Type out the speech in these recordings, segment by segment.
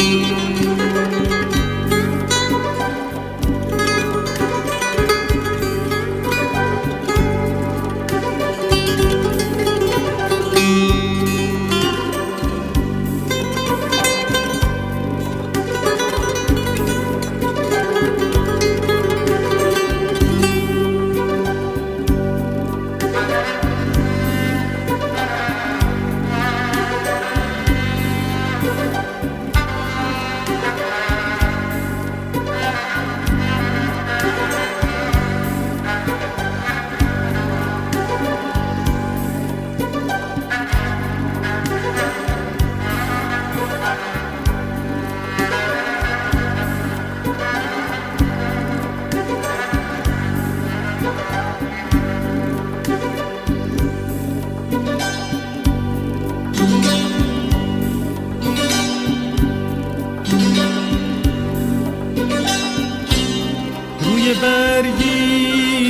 برگی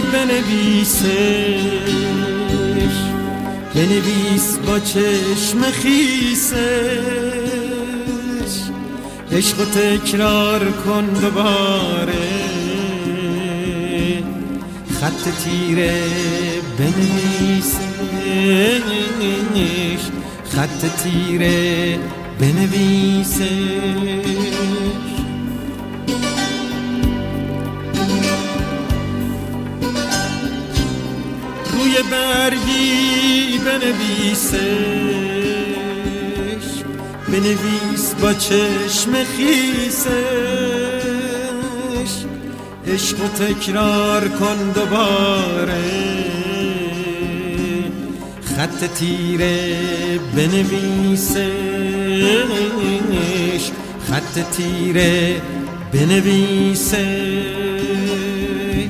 بنویس با چشم خیسش، عشق و تکرار کن دوباره، خط تیره بنویسش، خط تیره بنویسش. روی برگی بنویس با چشم خیسش، عشق و تکرار کن دوباره، خط تیره بنویسش، خط تیره بنویسش.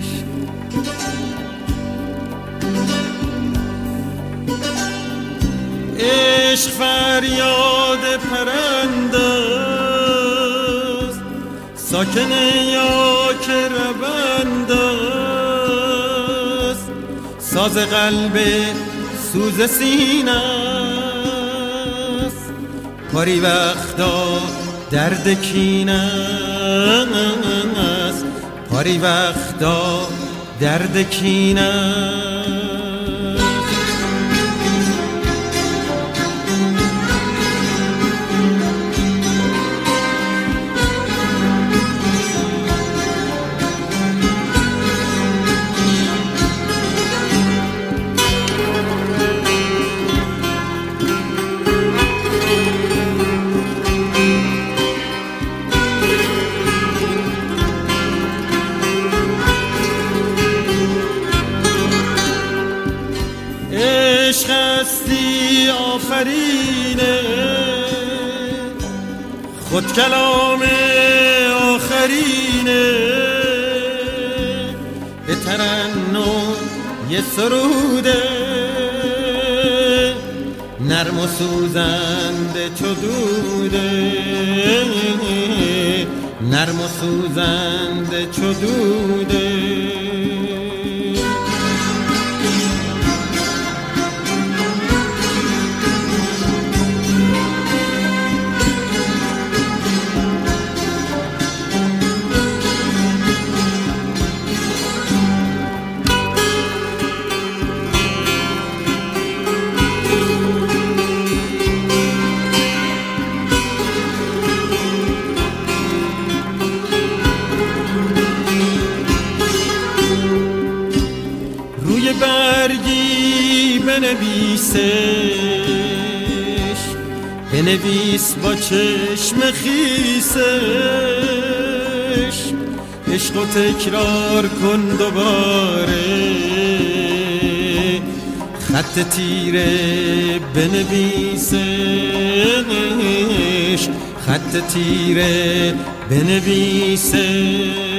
عشق فریاد پرنداست، ساکن یا که رونداست، ساز قلب سوز سینه است، پاری وقتا درد کینه است، پاری وقتا درد کینه است. عشق هستی آفرینه، خود کلام آخرینه، به ترنم یه سروده، نرم و سوزنده چو دوده، نرم و سوزنده چو دوده. روی برگی بنویس با چشم خیسش، عشق و تکرار کن دوباره، خط تیره بنویسش، خط تیره بنویسش.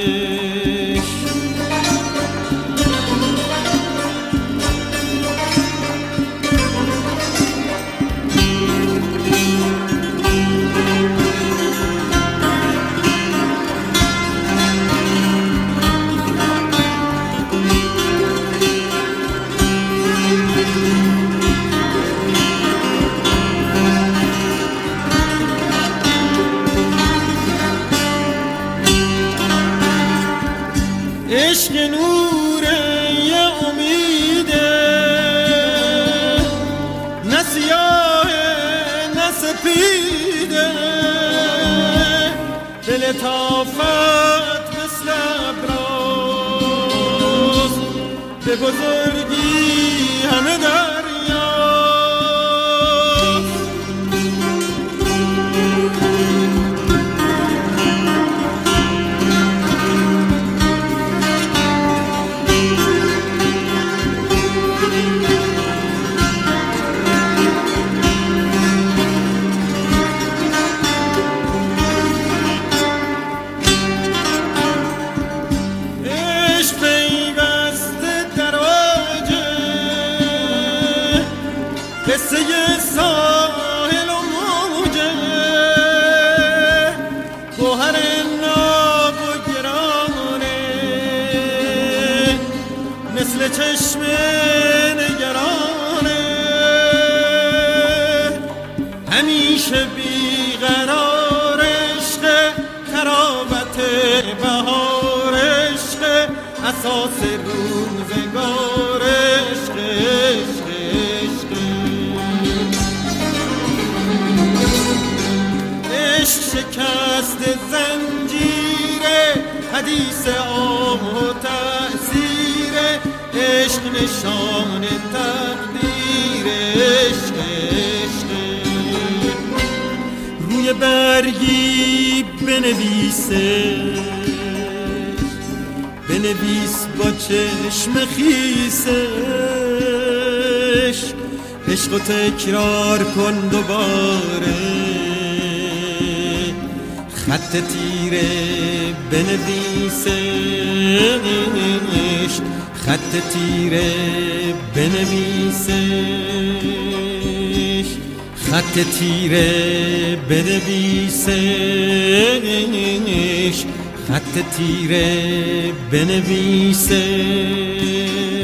عشق نوره یه امیده، نه سیاه نه سپیده، به لطافت مثل ابراز، به بزرگی همه دریا. قصه ساحل و موجه، گوهر ناب و گرانه، مثل چشم نگرانه، همیشه بیقرار عشق، تراوت بهار عشق، اساس روزگار عشق. شکست زنجیره، حدیث آه و تأثیر عشق، نشان تقدیر عشق. روی برگی بنویس با چشم خیسش، عشق و تکرار کن دوباره، خط تیره بنویسش، خط تیره بنویسش، خط تیره بنویسش، خط تیره بنویسش.